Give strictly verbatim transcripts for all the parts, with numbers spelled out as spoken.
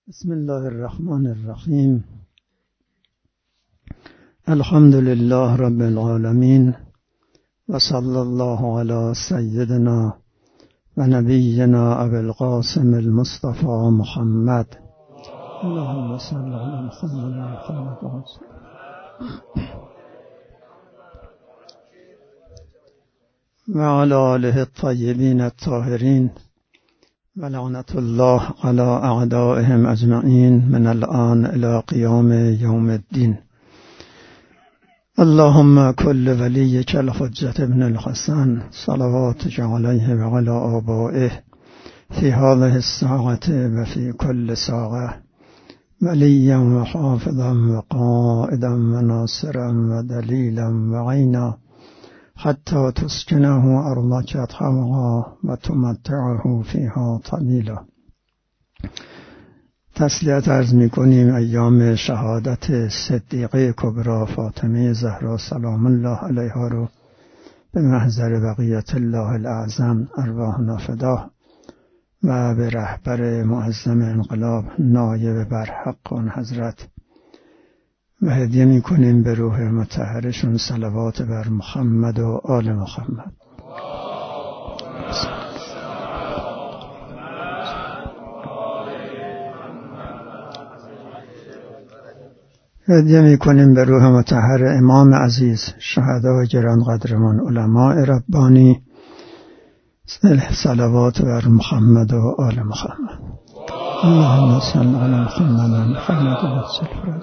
بسم الله الرحمن الرحیم. الحمد لله رب العالمین و صلی الله علی سیدنا و نبینا ابی القاسم المصطفى محمد. اللهم صل علی محمد و محمد و علی آله الطیبین الطاهرین و لعنت الله علی اعدائهم اجمعین من الآن الی قیام یوم الدین. اللهم کل ولیک الحجة ابن الحسن صلواتک علیه و علی آبائه فی هذه الساعة و فی کل ساعة ولیا و حافظا و قائدا و ناصرا و دلیلا و عینا حتی تسکنه ارضک طوعا و تمتعه فیها طویلا. تسلیت عرض می کنیم ایام شهادت صدیقه کبری فاطمه زهرا سلام الله علیها رو به محضر بقیت الله الاعظم ارواحنا فداه و به رهبر معظم انقلاب نایب برحق آن حضرت و هدیه می کنیم به روح مطهرشون صلوات بر محمد و آل محمد. هدیه می کنیم به روح مطهر امام عزیز شهدای گرانقدرمان علماء ربانی صلوات بر محمد و آل محمد. اللهم صل علی محمد و محمد و محمد.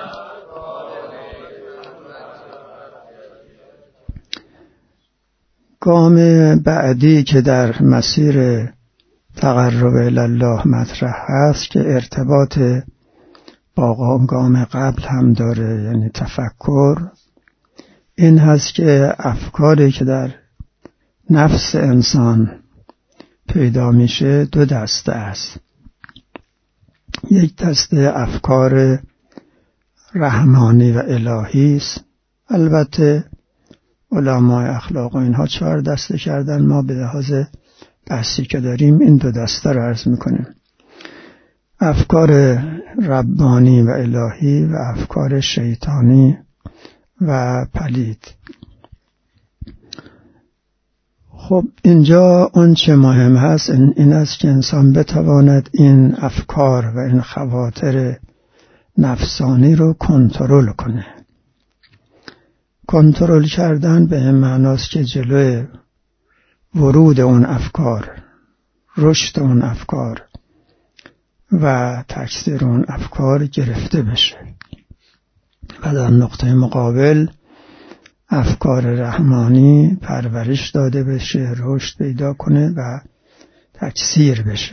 گام بعدی که در مسیر تقرب الله مطرح هست که ارتباط با گام قبل هم داره، یعنی تفکر، این هست که افکاری که در نفس انسان پیدا میشه دو دسته است. یک دسته افکار رحمانی و الهی است. البته علمای اخلاق و اینها چهار دسته کردن، ما به لحاظ بحثی که داریم این دو دسته رو عرض میکنیم: افکار ربانی و الهی و افکار شیطانی و پلید. خب اینجا اون چه مهم هست این, این است که انسان بتواند این افکار و این خواطر نفسانی رو کنترل کنه. کنترل کردن به این معناست که جلوی ورود اون افکار، رشد اون افکار و تکثیر اون افکار گرفته بشه و در نقطه مقابل افکار رحمانی پرورش داده بشه، رشد پیدا کنه و تکثیر بشه.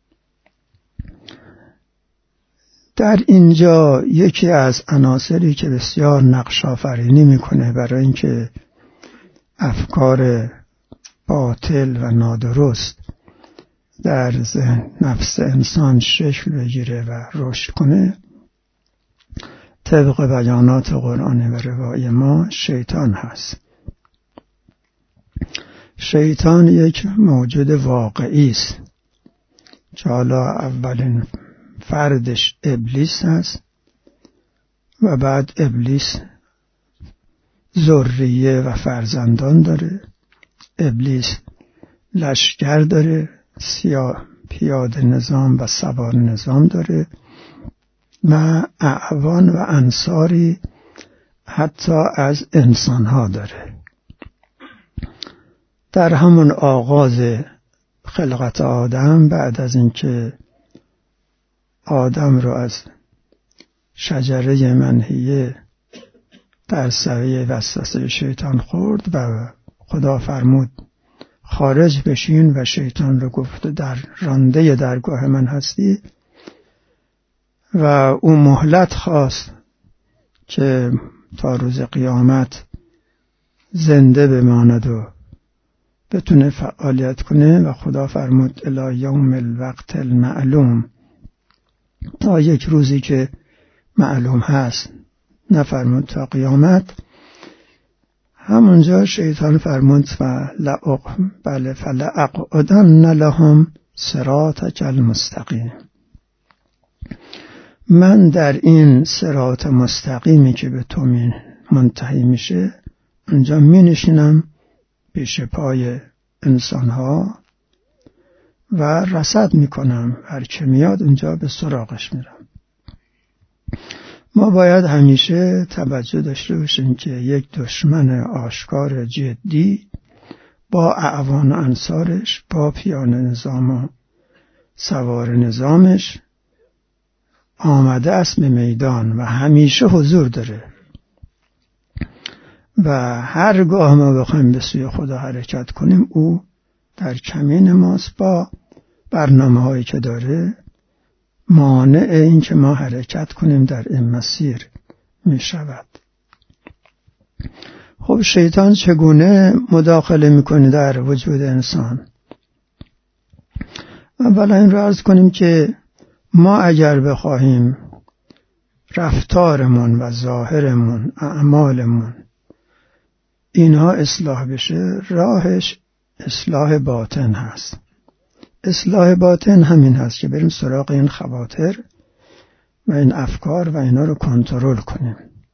در اینجا یکی از عناصری که بسیار نقش آفرینی میکنه برای اینکه افکار باطل و نادرست در ذهن نفس انسان شکل بگیره و رشد کنه، طبق بیانات قرآنی و روایی ما شیطان هست. شیطان یک موجود واقعی است که حالا اولین فردش ابلیس هست و بعد ابلیس ذریه و فرزندان داره. ابلیس لشکر داره، سیاه پیاده نظام و سوار نظام داره و اعوان و انصاری حتی از انسانها داره. در همون آغاز خلقت آدم، بعد از اینکه آدم رو از شجره منهیه در سایه وسوسه شیطان خورد و خدا فرمود خارج بشین و شیطان رو گفت در رانده درگاه من هستی و او مهلت خواست که تا روز قیامت زنده بماند و بتونه فعالیت کنه و خدا فرمود الی یوم الوقت المعلوم، تا یک روزی که معلوم هست، نفرمود تا قیامت. همونجا شیطان فرمود و لعق بله فلعقعدن لهم صراطک المستقیم، من در این صراط مستقیمی که به تو منتهی میشه اونجا می نشینم پیش پای انسانها و رصد میکنم، هر که میاد اونجا به سراغش میرم. ما باید همیشه توجه داشته باشیم که یک دشمن آشکار جدی با اعوان و انصارش، با پیاده نظام و سوار نظامش آمده است به میدان و همیشه حضور داره و هرگاه ما بخوایم به سوی خدا حرکت کنیم او در کمین ماست با برنامه هایی که داره مانع این که ما حرکت کنیم در این مسیر می شود. خب شیطان چگونه مداخله میکنه در وجود انسان؟ اولا این رو عرض کنیم که ما اگر بخواهیم رفتارمون و ظاهرمون، اعمالمون اینها اصلاح بشه، راهش اصلاح باطن هست. اصلاح باطن همین هست که بریم سراغ این خواطر و این افکار و اینا رو کنترل کنیم.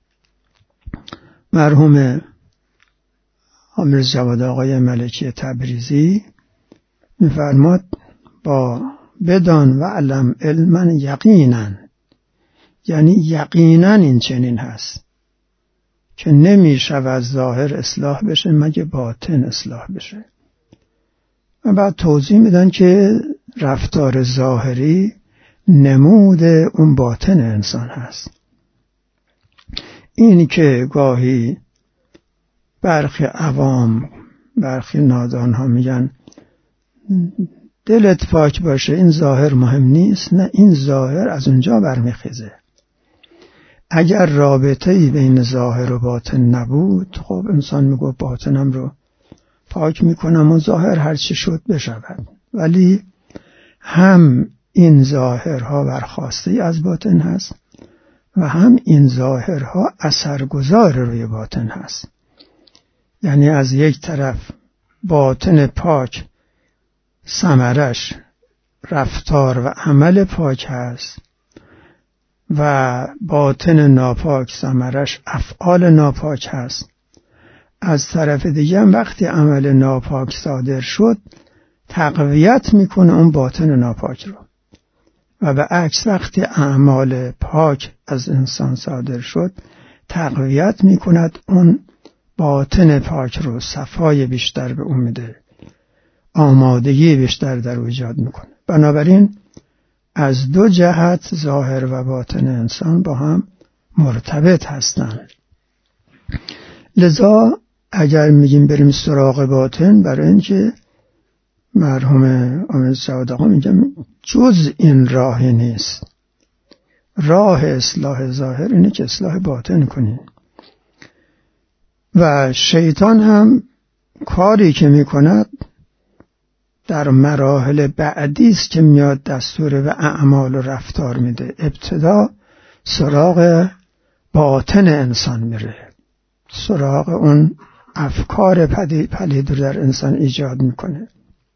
مرحوم حامد جواد آقای ملکی تبریزی می‌فرماد با بدان و علم علما یقینا، یعنی یقینا این چنین هست که نمی شود ظاهر اصلاح بشه مگه باطن اصلاح بشه. و بعد توضیح میدن که رفتار ظاهری نمود اون باطن انسان هست. این که گاهی برخی عوام، برخی نادان ها میگن دلت پاک باشه این ظاهر مهم نیست، نه، این ظاهر از اونجا برمیخیزه. اگر رابطه‌ای بین ظاهر و باطن نبود، خب انسان میگه باطنم رو پاک میکنم و ظاهر هر چی شد بشود. ولی هم این ظاهرها برخواسته از باطن هست و هم این ظاهرها اثرگذار روی باطن هست. یعنی از یک طرف باطن پاک ثمرش رفتار و عمل پاک هست و باطن ناپاک ثمرش افعال ناپاک هست. از طرف دیگه هم وقتی عمل ناپاک صادر شد تقویت میکنه اون باطن ناپاک رو و به عکس وقتی اعمال پاک از انسان صادر شد تقویت میکند اون باطن پاک رو، صفای بیشتر به اون میده، آمادگی بیشتر در ایجاد میکنه. بنابراین از دو جهت ظاهر و باطن انسان با هم مرتبط هستند. لذا اگر میگیم بریم سراغ باطن، برای اینکه مرحوم حامد جواد آقا میگم جز این راهی نیست. راه اصلاح ظاهر اینه که اصلاح باطن کنیم. و شیطان هم کاری که میکند در مراحل بعدی است که میاد دستور به اعمال و رفتار میده. ابتدا سراغ باطن انسان میره، سراغ اون افکار پلید رو در انسان ایجاد میکنه.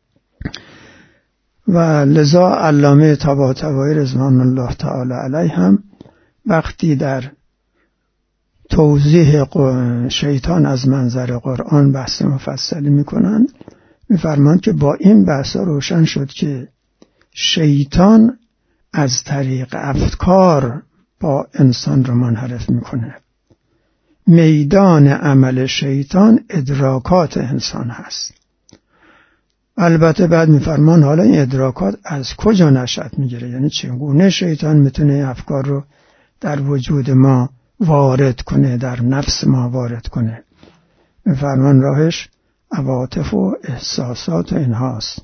و لذا علامه طباطبایی رضوان الله تعالی علیه هم وقتی در توضیح شیطان از منظر قرآن بحث مفصلی میکنن، میفرماند که با این بحث روشن شد که شیطان از طریق افکار با انسان رو منحرف میکنه. میدان عمل شیطان ادراکات انسان هست. البته بعد میفرمان حالا این ادراکات از کجا نشأت میگیره، یعنی چگونه شیطان میتونه افکار رو در وجود ما وارد کنه، در نفس ما وارد کنه. میفرمان راهش عواطف و احساسات و اینهاست.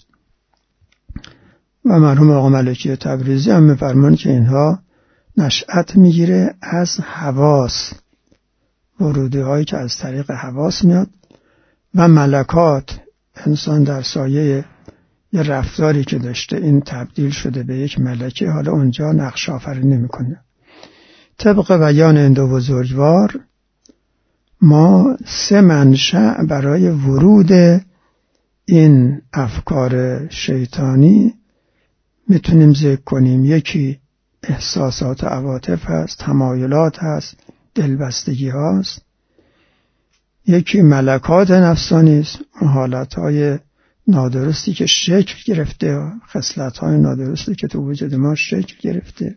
و مرحوم آقا ملکی تبریزی هم میفرمان که اینها نشأت میگیره از حواس، ورودی هایی که از طریق حواس میاد و ملکات. انسان در سایه یه رفتاری که داشته این تبدیل شده به یک ملکه، حالا اونجا نقش آفرینی میکنه. طبق بیان اندو بزرگوار ما سه منشأ برای ورود این افکار شیطانی میتونیم ذکر کنیم. یکی احساسات و عواطف هست، تمایلات هست، دلبستگی هاست. یکی ملکات نفسانی است، اون حالتهای نادرستی که شکل گرفته، خصلت‌های نادرستی که تو وجود ما شکل گرفته.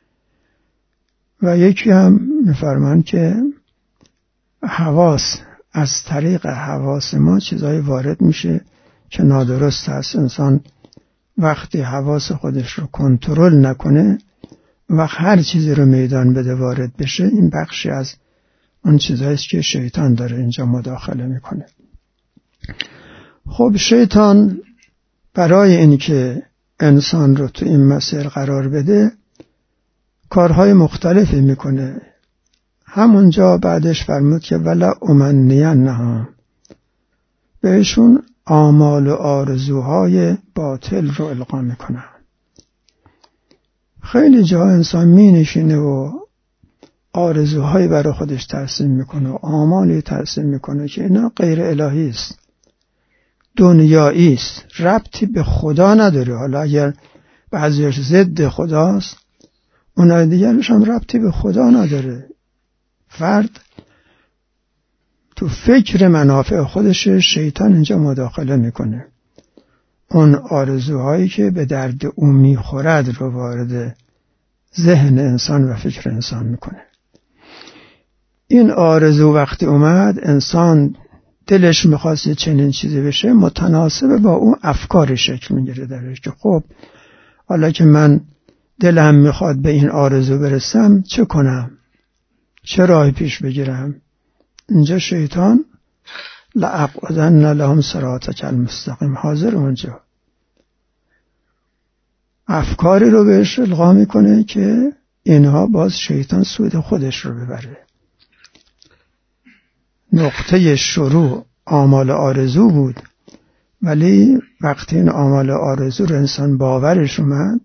و یکی هم می‌فرمان که حواس، از طریق حواس ما چیزایی وارد میشه که نادرست هست. انسان وقتی حواس خودش رو کنترل نکنه و هر چیزی رو میدان بده وارد بشه، این بخشی از اون چیزایی است که شیطان داره اینجا مداخله میکنه. خب شیطان برای اینکه انسان رو تو این مسیر قرار بده کارهای مختلفی میکنه. همونجا بعدش فرمود که ولا امنینهم، بهشون آمال و آرزوهای باطل رو القا میکنه. خیلی جا انسان می نشینه و آرزوهایی برای خودش ترسیم میکنه و آمالی ترسیم میکنه که اینا غیر الهی است، دنیایی است، ربطی به خدا نداره. حالا اگر بعضیش ضد خداست، اونای دیگرش هم ربطی به خدا نداره. فرد تو فکر منافع خودش، شیطان اینجا مداخله میکنه. اون آرزوهایی که به درد او میخورد رو وارد ذهن انسان و فکر انسان میکنه. این آرزو وقتی اومد، انسان دلش میخواست یه چنین چیزی بشه، متناسب با اون افکاری شکل میگیره درش که خب حالا که من دلم میخواد به این آرزو برسم، چه کنم؟ چه راهی پیش بگیرم؟ اینجا شیطان لأقعدن لهم صراطک المستقیم حاضر اونجا افکاری رو بهش القا میکنه که اینها باز شیطان سود خودش رو ببره. نقطه شروع آمال آرزو بود، ولی وقتی این آمال آرزو رو انسان باورش اومد،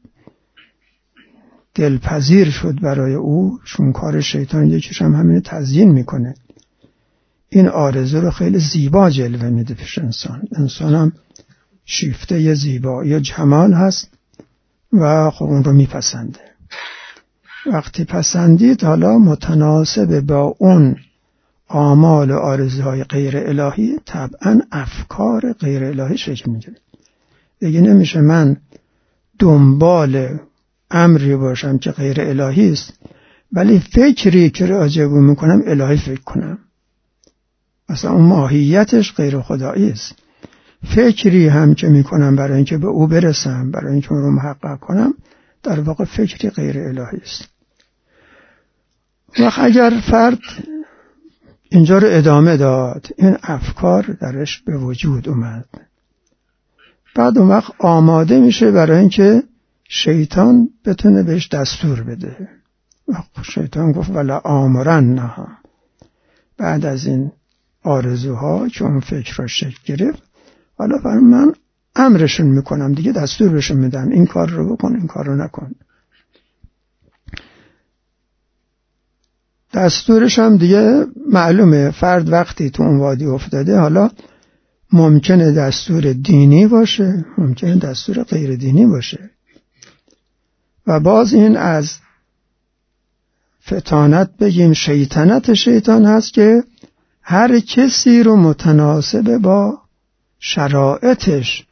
دلپذیر شد برای او، چون کار شیطان یکیش هم همین تزیین میکنه. این آرزو رو خیلی زیبا جلوه میده پیش انسان. انسان هم شیفته ی زیبایی جمال هست و خب اون رو میپسنده. وقتی پسندید، حالا متناسب با اون آمال و آرزوهای غیر الهی طبعا افکار غیر الهی شکل میگیره. دیگه نمیشه من دنبال امری باشم که غیر الهی است ولی فکری که راجع به میکنم الهی فکر کنم. اصلا اون ماهیتش غیر خدایی است. فکری هم که میکنم برای اینکه به او برسم، برای اینکه اون رو محقق کنم، در واقع فکری غیر الهی است. وقت اگر فرد اینجا رو ادامه داد، این افکار درش به وجود اومد، بعد اون وقت آماده میشه برای اینکه شیطان بتونه بهش دستور بده. شیطان گفت ولا آمرنها، بعد از این آرزوها که اون فکر را شکل گرفت، حالا برای من امرشون میکنم، دیگه دستور بهشون میدم این کار رو بکن، این کار رو نکن. دستورش هم دیگه معلومه. فرد وقتی تو اون وادی افتاده، حالا ممکنه دستور دینی باشه، ممکنه دستور غیر دینی باشه، و باز این از فتانت بگیم شیطنت شیطان هست که هر کسی رو متناسب با شرایطش،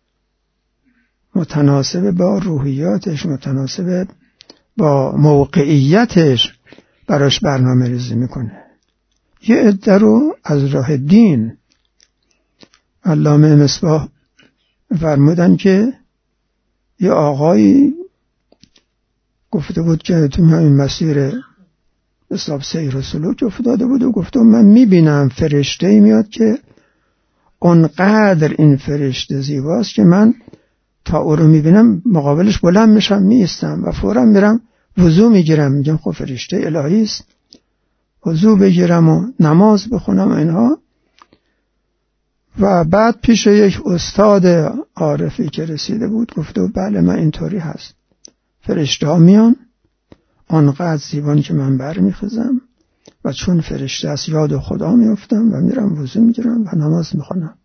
متناسب با روحیاتش، متناسب با موقعیتش براش برنامه ریزی میکنه. یه عده رو از راه دین، علامه مصباح فرمودن که یه آقایی گفته بود که تو این مسیر حساب سیر و سلوک افتاده بود و گفته من میبینم فرشته میاد که اونقدر این فرشته زیباست که من تا او رو میبینم مقابلش بلند میشم میستم و فورا میرم وضو میگیرم، میگم خب فرشته الهی است، وضو بگیرم و نماز بخونم اینها. و بعد پیش یک استاد عارفی که رسیده بود گفته بله من اینطوری هست، فرشته ها میان آنقدر زیبان که من بر میخزم و چون فرشته از یاد خدا میفتم و میرم وضو میگیرم و نماز میخونم.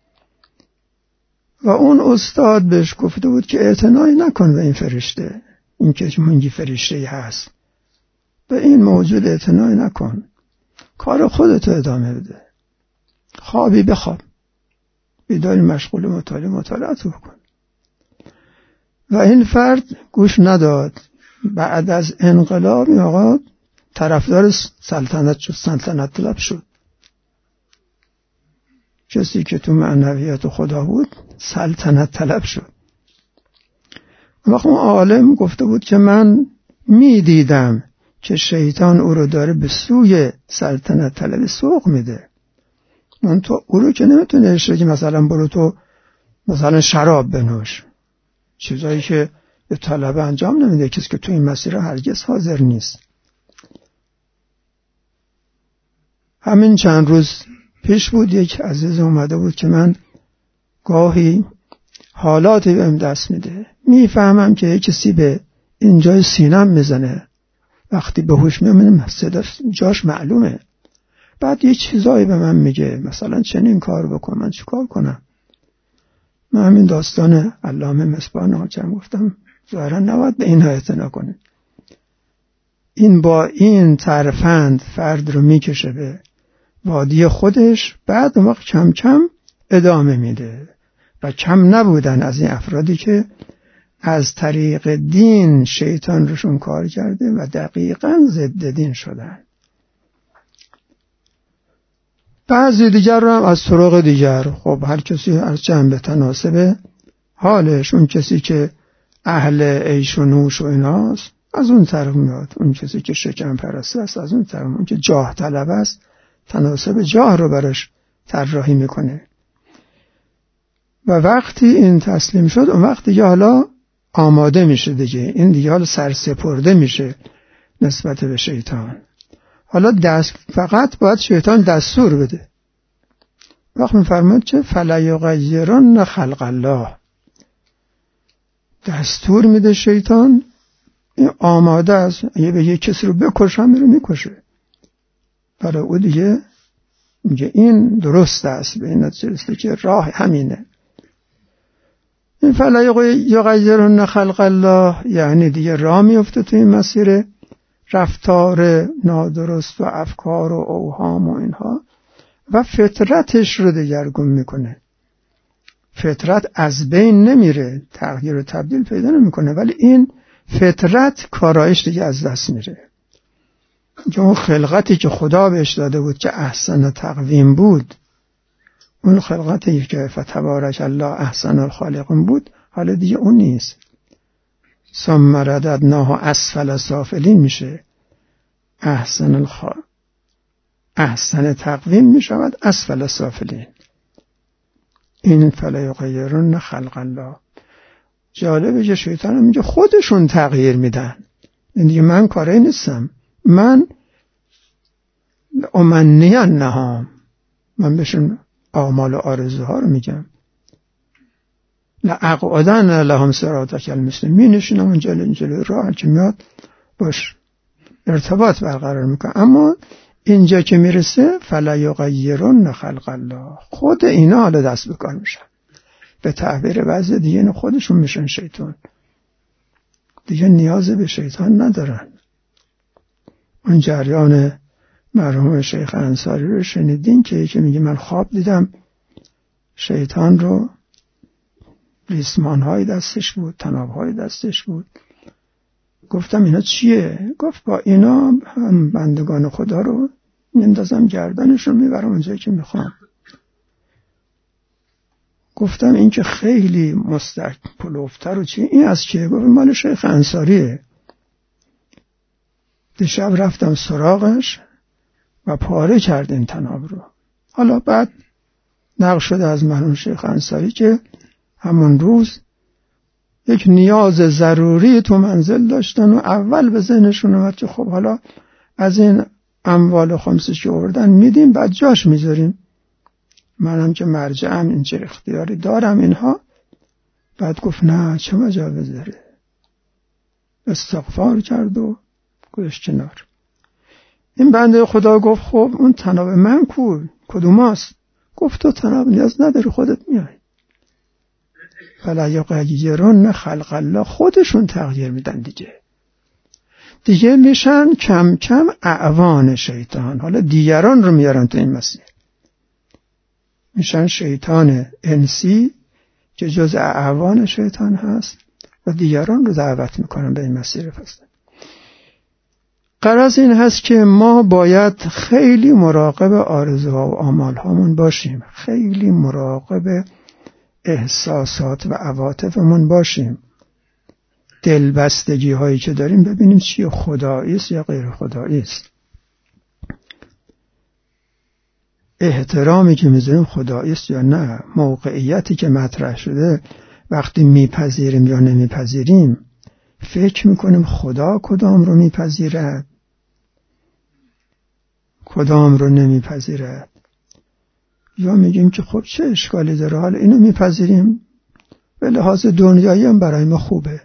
و اون استاد بهش گفته بود که اعتنایی نکن به این فرشته، این که منگی فرشته‌ای هست. به این موجود اعتنا نکن، کار خودتو ادامه بده. خوابی بخواب، بیداری مشغول مطالعه مطالعاتو بکن. و این فرد گوش نداد. بعد از انقلاب این آقا طرفدار سلطنت شد، سلطنت طلب شد. کسی که تو معنویات خدا بود سلطنت طلب شد. وقت اون عالم گفته بود که من می دیدم که شیطان او رو داره به سوی سلطنت طلب سوق میده. من تو او رو که نمیتونه اشاره که مثلا برو تو مثلا شراب بنوش، چیزایی که به طلبه انجام نمیده کسی که تو این مسیر هرگز حاضر نیست. همین چند روز پیش بود یک عزیز اومده بود که من گاهی حالاتی بهم دست میده، میفهمم که یک کسی به اینجای سینم میزنه، وقتی به هوش میام صداش جاش معلومه. بعد یه چیزایی به من میگه، مثلا چنین کار بکن، من چیکار کنم؟ من همین داستان علامه مصباح ناجم گفتم ظاهرا نباید به اینها اعتنا کنه. این با این ترفند فرد رو میکشه به وادی خودش، بعد اون وقت کم کم ادامه میده. و کم نبودن از این افرادی که از طریق دین شیطان روشون کار کرده و دقیقاً ضد دین شدن. بعضی دیگر رو هم از طرق دیگر، خب هر کسی از جنبه تناسب حالش. اون کسی که اهل عیش و نوش و ایناست از اون طرف میاد، اون کسی که شکم پرسته است از اون طرف، اون که جاه طلب است تناسب جاه رو براش طراحی میکنه. و وقتی این تسلیم شد اون وقت دیگه حالا آماده میشه دیگه، این دیگه حالا سرسپرده میشه نسبت به شیطان. حالا دست فقط باید شیطان دستور بده. وقت میفرماد که فلیغیرن خلق الله، دستور میده شیطان، این آماده است، اگه به یک کسی رو بکشم میره میکشه. برای او دیگه میگه این درست است، به این نتیجه رسیده که راه همینه. این فلیغیرن خلق الله یعنی دیگه راه میفته تو این مسیر رفتار نادرست و افکار و اوهام و اینها، و فطرتش رو دگرگون میکنه. فطرت از بین نمیره، تغییر و تبدیل پیدا نمیکنه، ولی این فطرت کارایش دیگه از دست میره. که اون خلقتی که خدا بهش داده بود که احسن تقویم بود، اون خلقتی که فتبارک الله احسن الخالقین بود، حالا دیگه اون نیست. ثم رددناه اسفل سافلین میشه. احسن الخ... احسن تقویم میشود اسفل سافلین. این فلیغیرن خلق الله. جالبه که شیطان میگه خودشون تغییر میدن، این دیگه من کاری نیستم، من امنیان نهام، من بهشون اعمال و آرزوها رو میگم. لأقعدن لهم صراطک المستقیم، می نشینم اون جلوی جلوی راه که میاد باش ارتباط برقرار میکنه. اما اینجا که میرسه فلیغیرن خلق الله، خود اینا حالا دست به کار میشن. به تعبیر بعضی دیگه خودشون میشن شیطان، دیگه نیاز به شیطان ندارن. اون جریان مرحوم شیخ انصاری رو شنیدین که یکی میگه من خواب دیدم شیطان رو ریسمان های دستش بود، تناب های دستش بود. گفتم اینا چیه؟ گفت با اینا هم بندگان خدا رو میندازم گردنش رو میبرم اونجایی که میخوام. گفتم این که خیلی مستک پلوفتر و چی، این از چیه؟ گفت مال شیخ انصاریه. دیشب رفتم سراغش و پاره کرد این تناب رو. حالا بعد نقل شده از مرحوم شیخ انصاری که همون روز یک نیاز ضروری تو منزل داشتن و اول به ذهنشون اومد که خب حالا از این اموال خمسی که آوردن میدیم بعد جاش میذاریم، منم که مرجعم این چه اختیاری دارم اینها. بعد گفت نه چه مجاز داره، استغفار کرد و گذاشت کنار. این بنده خدا گفت خب اون تناب من کو کدوم است؟ گفت تو تناب نیاز نداری، خودت میای. فلا یغیرن خلق الله، خودشون تغییر میدن دیگه دیگه میشن کم کم اعوان شیطان. حالا دیگران رو میارن تو این مسیر، میشن شیطان انسی که جز اعوان شیطان هست و دیگران رو دعوت میکنن به این مسیر فاسد. غرض این هست که ما باید خیلی مراقب آرزوها و آمالهامون باشیم، خیلی مراقب احساسات و عواطفمون باشیم، دلبستگی هایی که داریم ببینیم چیه، خدایی است یا غیر خدایی است، احترامی که میذاریم خدایی است یا نه، موقعیتی که مطرح شده وقتی میپذیریم یا نمیپذیریم، فکر میکنیم خدا کدام رو میپذیرد کدام رو نمیپذیرد، یا میگیم که خب چه اشکالی داره، حالا اینو میپذیریم به لحاظ دنیایی هم برای ما خوبه.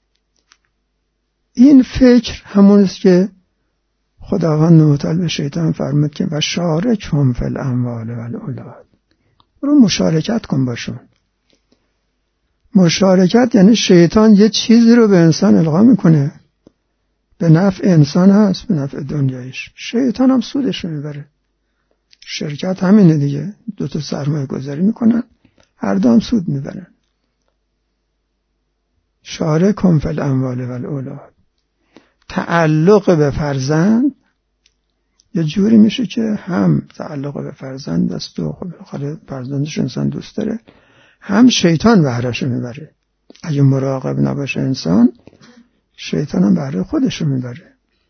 این فکر همون است که خداوند متعال به شیطان فرمود که و شارکهم فی الاموال و الاولاد، برو مشارکت کن باشون. مشارکت یعنی شیطان یه چیزی رو به انسان القا میکنه، به نفع انسان هست، به نفع دنیایش، شیطان هم سودش رو میبره. شرکت همینه دیگه، دو تا سرمایه گذاری میکنن، هر دو هم سود میبرن. شارکهم فی الاموال و الاولاد، تعلق به فرزند یه جوری میشه که هم تعلق به فرزند است و خب فرزندش انسان دوست داره، هم شیطان بهره‌اش میبره. اگه مراقب نباشه انسان، شیطان هم بهره خودش رو میبره.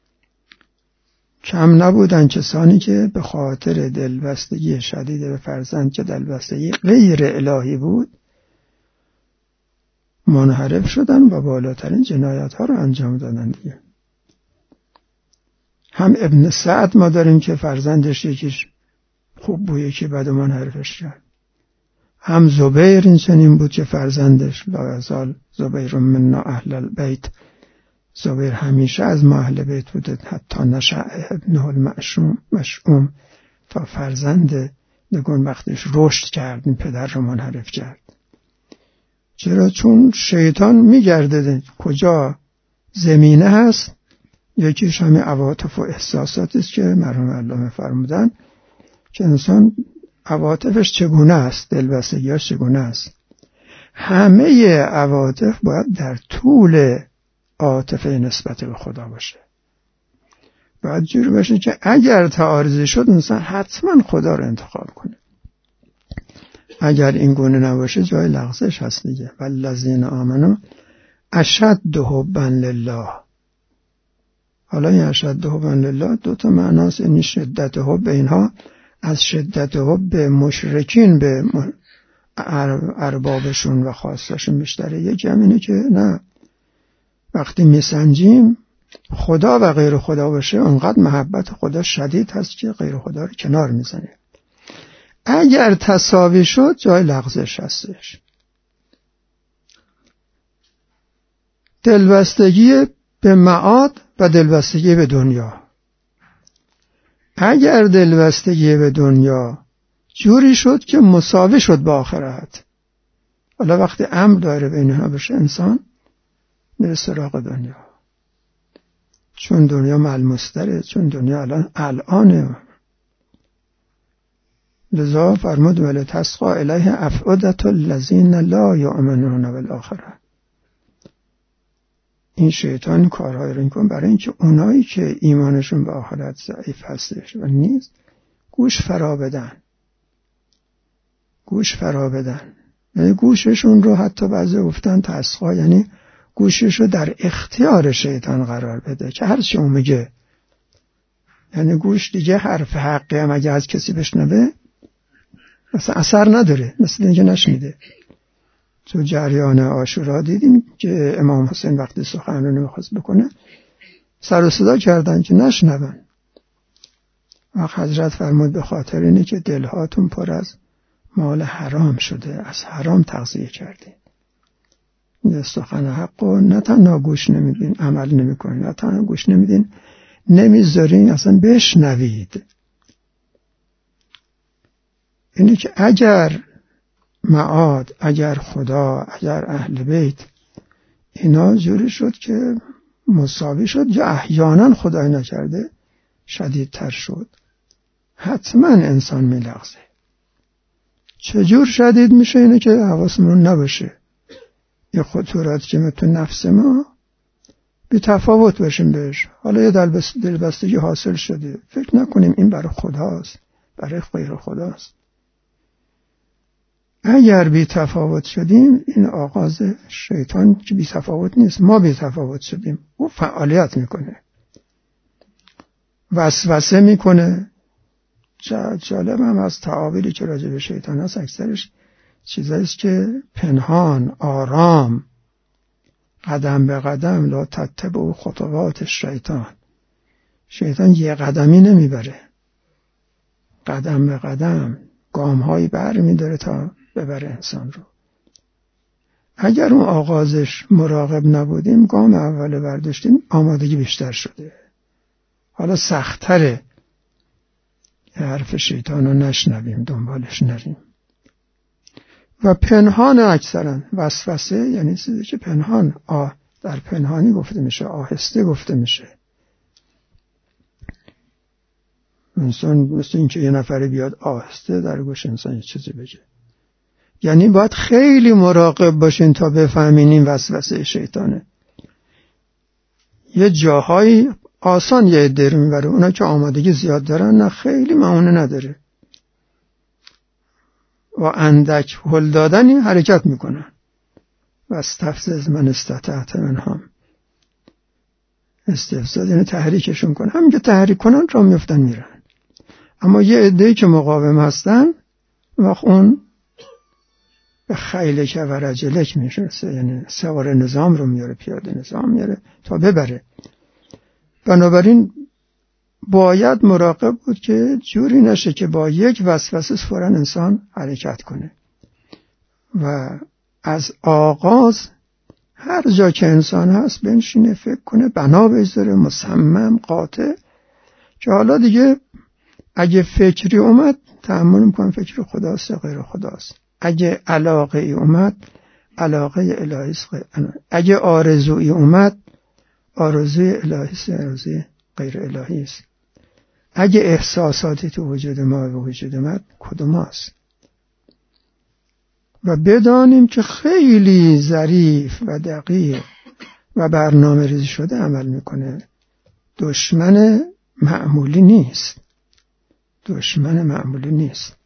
کم نبودن کسانی که به خاطر دلبستگی شدید به فرزند که دلبستگی غیر الهی بود منحرف شدن و بالاترین جنایت ها رو انجام دادن دیگه. هم ابن سعد ما داریم که فرزندش یکیش خوب بود یکی بد و منحرفش کرد، هم زبیر این چنین بود که فرزندش لا یزال زبیر منا اهل البیت، زبیر همیشه از ما اهل بیت بوده، حتی نشأ ابنه المشوم مشؤوم، تا فرزند نگون وقتش رشد کرد این پدر رو منحرف کرد. چرا؟ چون شیطان میگرده کجا زمینه هست، یکیش همین عواطف و احساساتی است که مرحوم علامه فرمودن که انسان عواطفش چگونه است، دلبستگیاش چگونه است. همه عواطف باید در طول عاطفه نسبت به خدا باشه، باید جوری باشه که اگر تعارضی شد انسان حتما خدا رو انتخاب کنه. اگر این گونه نباشه جای لغزش هست دیگه. والذین آمنوا اشد حبا لله. حالا این اشد حبا لله دو تا معناست، این شدت حب اینها از شدت حب مشرکین به اربابشون و خاصشون بیشتره. یکی همینه که نه، وقتی میسنجیم خدا و غیر خدا باشه اونقدر محبت خدا شدید هست که غیر خدا رو کنار میزنه. اگر تساوی شد جای لغزش هستش. دلبستگی به معاد و دلبستگی به دنیا. اگر دلبستگی به دنیا جوری شد که مساوی شد با آخرت، حالا وقتی امر داره بین اینها بشه انسان میره سراغ دنیا، چون دنیا ملموس داره، چون دنیا الان الانه. لذا فرمود ولی تسقى الیه افئدة الذین لا یؤمنون بالآخرة. این شیطان کارهای رو میکنه برای اینکه اونایی که ایمانشون به آخرت ضعیف هستش و نیست گوش فرا بدن، گوش فرا بدن. یعنی گوششون رو حتی بعضی گفتن تسقا، یعنی گوشش رو در اختیار شیطان قرار بده که هر چی اون میگه، یعنی گوش دیگه حرف حقی هم اگه از کسی بشنوه مثلا اثر نداره، مثل اینکه نشنیده. تو جریان عاشورا دیدیم که امام حسین وقتی سخنرانی می‌خواست بکنه سر و صدا کردن که نشنون. و حضرت فرمود به خاطر اینه که دلهاتون پر از مال حرام شده، از حرام تغذیه کردین. این سخن حق رو نه تنها گوش نمیدین، عمل نمی‌کنین، نه تنها گوش نمیدین، نمیذارین اصلا بشنوید. اینه که اگر معاد، اگر خدا، اگر اهل بیت، اینا جوری شد که مساوی شد یا احیانا خدای نکرده شدیدتر شد، حتما انسان میلغزه. چجور شدید میشه؟ اینه که حواسمون نباشه یه خطورات که تو نفس ما بی تفاوت باشیم بهش. حالا یه دلبستگی حاصل شده، فکر نکنیم این برای خداست، برای غیر خداست. اگر بی تفاوت شدیم این آغاز شیطان که بی تفاوت نیست، ما بی تفاوت شدیم. او فعالیت میکنه، وسوسه میکنه. جالب هم از تعابیری که راجع به شیطان هست اکثرش چیزاییست که پنهان، آرام، قدم به قدم، لا تتبعوا خطوات شیطان. شیطان یه قدمی نمیبره، قدم به قدم گامهایی بر میداره تا ببره انسان رو. اگر اون آغازش مراقب نبودیم، گام اول برداشتیم، آمادگی بیشتر شده. حالا سخت‌تره حرف شیطان رو نشنویم، دنبالش نریم. و پنهان اکثرا وسوسه یعنی چیزی که پنهان، آه در پنهانی گفته میشه، آهسته گفته میشه. انسان مثل این که یه نفری بیاد آهسته در گوش انسان یه چیزی بگه. یعنی باید خیلی مراقب باشین تا بفهمین این وسوسه شیطانه. یه جاهایی آسان یه عده رو میبره، اونا که آمادگی زیاد دارن نه خیلی معونه نداره و اندک هل دادنی حرکت میکنن. و استفزز من استطعت منهم، استفزاز یعنی تحریکشون کنن، همین که تحریک کنن را میفتن میرن. اما یه عده‌ای که مقاوم هستن وقت اون به خیلک و رجلک میشرسه، یعنی سوار نظام رو میاره، پیاده نظام میاره تا ببره. بنابراین باید مراقب بود که جوری نشه که با یک وسوسه فوراً انسان حرکت کنه. و از آغاز هر جا که انسان هست بنشینه فکر کنه، بنا بذاره، مصمم، قاطع، که حالا دیگه اگه فکری اومد تأمل میکنم فکر خداست یا غیر خداست. اگه علاقه ای اومد علاقه الهی است، اگه آرزویی اومد آرزوی الهی است، آرزوی غیر الهی است. اگه احساساتی تو وجود ما و وجود من کدوم است. و بدانیم که خیلی ظریف و دقیق و برنامه ریزی شده عمل میکنه. دشمن معمولی نیست، دشمن معمولی نیست.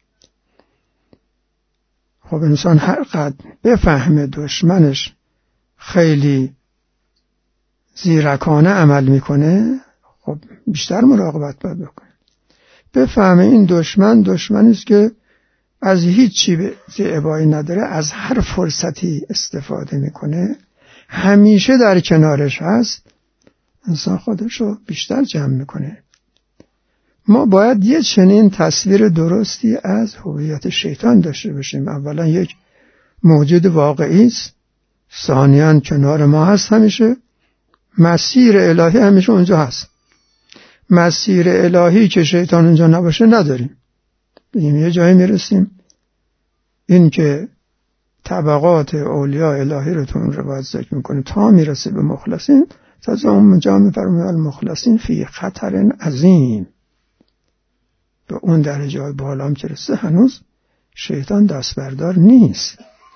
خب انسان هر قدر بفهمه دشمنش خیلی زیرکانه عمل میکنه، خب بیشتر مراقبت باید بکنه. بفهمه این دشمن دشمنی است که از هیچ چی ابایی نداره، از هر فرصتی استفاده میکنه، همیشه در کنارش هست، انسان خودش رو بیشتر جمع میکنه. ما باید یه چنین تصویر درستی از هویت شیطان داشته باشیم. اولا یک موجود واقعی است، ثانیاً کنار ما هست، همیشه مسیر الهی همیشه اونجا هست. مسیر الهی که شیطان اونجا نباشه نداریم. بگیم یه جایی میرسیم این که طبقات اولیاء الهی رو تو اون روایت ذکر میکنه تا میرسه به مخلصین، تا اون جا میفرمه المخلصین فی خطر عظیم. به اون درجه های بالا هم که رسه هنوز شیطان دست بردار نیست.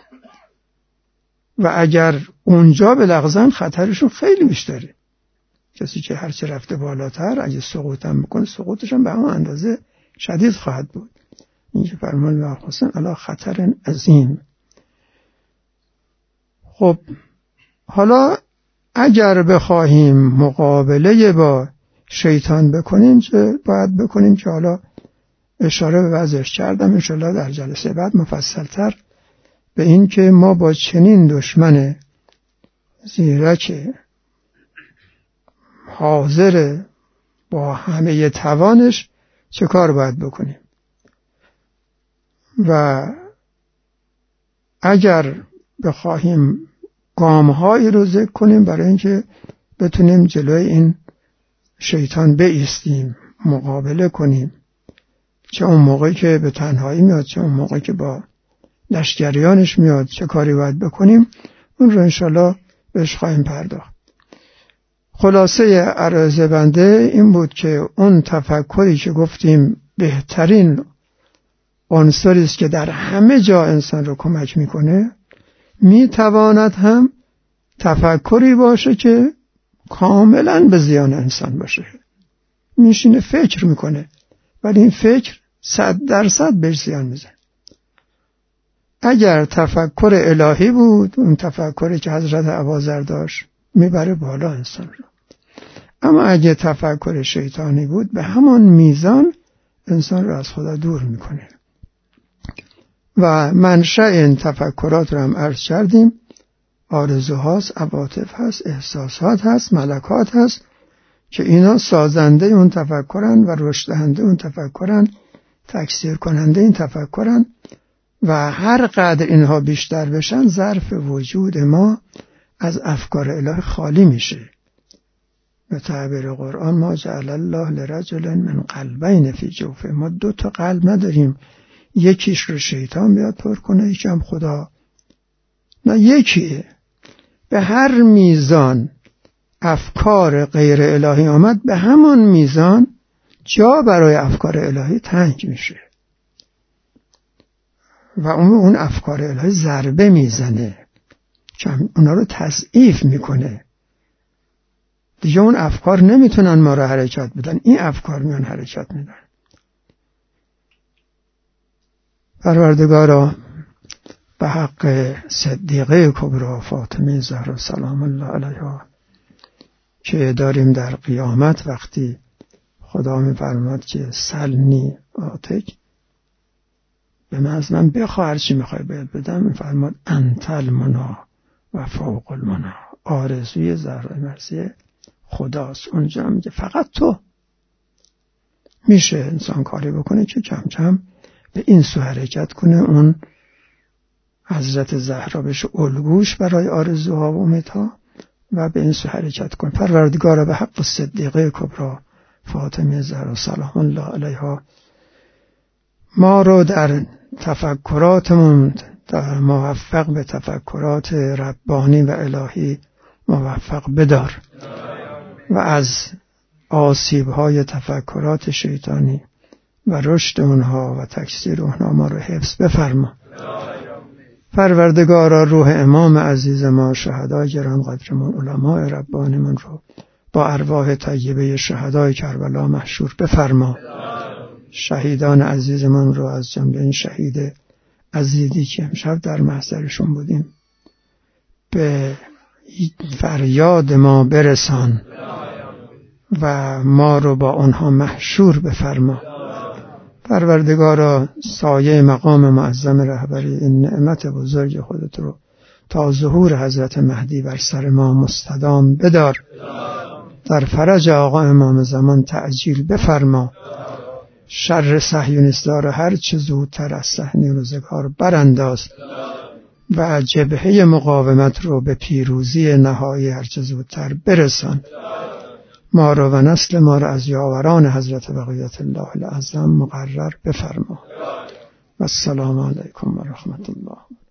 و اگر اونجا بلغزن خطرشون خیلی بیشتره. کسی که هرچه رفته بالاتر اگه سقوط هم بکنه سقوطش هم به همون اندازه شدید خواهد بود. این که فرمان و حسن علی خطر عظیم. خب حالا اگر بخواهیم مقابله با شیطان بکنیم چه باید بکنیم که حالا اشاره به وضعش کردم، انشاءالله در جلسه بعد مفصلتر به این که ما با چنین دشمن زیرک حاضر با همه توانش چه کار باید بکنیم. و اگر بخواهیم گام‌هایی رو ذکر کنیم برای اینکه بتونیم جلوی این شیطان بایستیم، مقابله کنیم، چه اون موقعی که به تنهایی میاد، چه اون موقعی که با لشکریانش میاد چه کاری باید بکنیم، اون رو انشالله بهش خواهیم پرداخت. خلاصه عرض بنده این بود که اون تفکری که گفتیم بهترین عنصری است که در همه جا انسان رو کمک میکنه، میتواند هم تفکری باشه که کاملا به زیان انسان باشه. میشینه فکر میکنه ولی این فکر صد درصد بهش زیان میزنه. اگر تفکر الهی بود، اون تفکری که حضرت ابوذر داشت، میبره بالا انسان رو. اما اگه تفکر شیطانی بود، به همان میزان انسان رو از خدا دور میکنه. و منشأ این تفکرات رو هم عرض کردیم، آرزوهاست، عواطف هست، احساسات هست، ملکات هست که اینا سازنده اون تفکرن و رشد دهنده اون تفکرن، تکثیر کننده این تفکرن و هر قدر اینها بیشتر بشن ظرف وجود ما از افکار الهی خالی میشه. به تعبیر قرآن ما جعل الله لرجل من قلبین فی جوفه، ما دو تا قلب نداریم، یکیش رو شیطان بیاد پر کنه، یکی هم خدا. نه یکیه. به هر میزان افکار غیر الهی آمد، به همان میزان جا برای افکار الهی تنگ میشه و اون افکار الهی ضربه میزنه، اونا رو تضعیف میکنه. دیگه اون افکار نمیتونن ما رو حرکت بدن، این افکار میان حرکت میدن. پروردگارا به حق صدیقه کبری فاطمه زهرا سلام الله علیها که داریم در قیامت، وقتی خدا میفرماد که سلنی آتک، به من از من بخواه هر چی میخوای بهت بدم، میفرماد انت المنا و فوق المنا، آرزوی زهرا مرضیه خداست. اونجا میگه فقط تو. میشه انسان کاری بکنه که کم کم به این سو حرکت کنه، اون حضرت زهرا بشه الگوش برای آرزوها و امیدها و به این سو حرکت کنه. پروردگار به حق صدیقه کبری فاطمه زهرا سلام الله علیها ما رو در تفکراتمون در موفق به تفکرات ربانی و الهی موفق بدار و از آسیب‌های تفکرات شیطانی و رشد اونها و تکثیر اونها ما رو حفظ بفرما. پروردگارا روح امام عزیز ما، شهدای گران قدرمون، علماء ربانیمون رو با ارواح طیبه شهدای کربلا محشور بفرما. شهیدان عزیزمون رو از جمله این شهید عزیزی که امشب در محضرشون بودیم به فریاد ما برسان و ما رو با آنها محشور بفرما. پروردگارا سایه مقام معظم رهبری این نعمت بزرگ خودت رو تا ظهور حضرت مهدی بر سر ما مستدام بدار. در فرج آقا امام زمان تعجیل بفرما. شر صهیونیست‌ها را هر چه زودتر از صحنه روزگار برانداز و جبهه مقاومت رو به پیروزی نهایی هر چه زودتر برسان. ما رو و نسل ما رو از یاوران حضرت بقیت الله الاعظم مقرر بفرما. و السلام علیکم و رحمت الله.